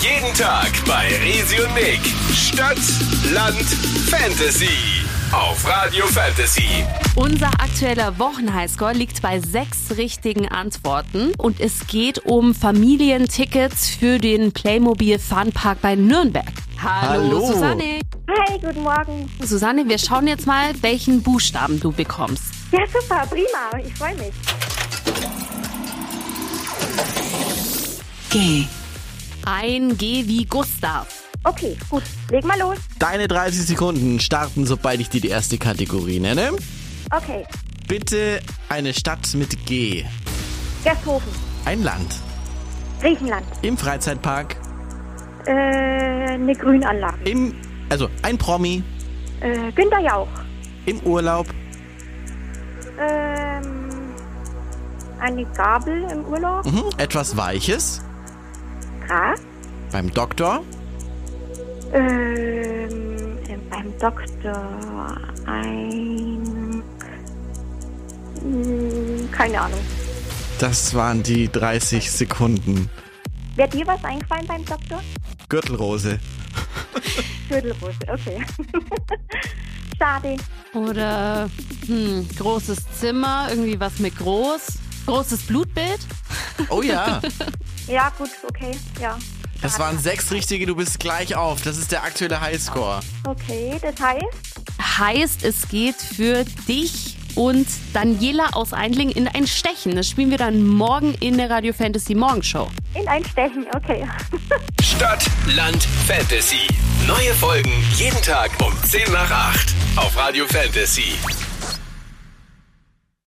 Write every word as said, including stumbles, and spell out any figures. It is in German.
Jeden Tag bei Resi und Nick. Stadt, Land, Fantasy. Auf Radio Fantasy. Unser aktueller Wochenhighscore liegt bei sechs richtigen Antworten. Und es geht um Familientickets für den Playmobil Funpark bei Nürnberg. Hallo, Hallo. Susanne. Hi, guten Morgen. Susanne, wir schauen jetzt mal, welchen Buchstaben du bekommst. Ja, super, prima. Ich freue mich. G. Ein G wie Gustav. Okay, gut. Leg mal los. Deine dreißig Sekunden starten, sobald ich dir die erste Kategorie nenne. Okay. Bitte eine Stadt mit G. Gersthofen. Ein Land. Griechenland. Im Freizeitpark. Äh, eine Grünanlage. Im, also ein Promi. Äh, Günter Jauch. Im Urlaub. Ähm, eine Gabel im Urlaub. Mhm, etwas Weiches. Gras. Beim Doktor. Ähm, äh, beim Doktor ein... Hm, keine Ahnung. Das waren die dreißig Sekunden. Wäre dir was eingefallen beim Doktor? Gürtelrose. Gürtelrose, okay. Schade. Oder hm, großes Zimmer, irgendwie was mit groß. Großes Blutbild. Oh ja. Ja, gut, okay, ja. Das waren sechs richtige, du bist gleich auf. Das ist der aktuelle Highscore. Okay, das heißt? Heißt, es geht für dich und Daniela aus Eindling in ein Stechen. Das spielen wir dann morgen in der Radio Fantasy Morgenshow. In ein Stechen, okay. Stadt, Land, Fantasy. Neue Folgen jeden Tag um zehn nach acht. Auf Radio Fantasy.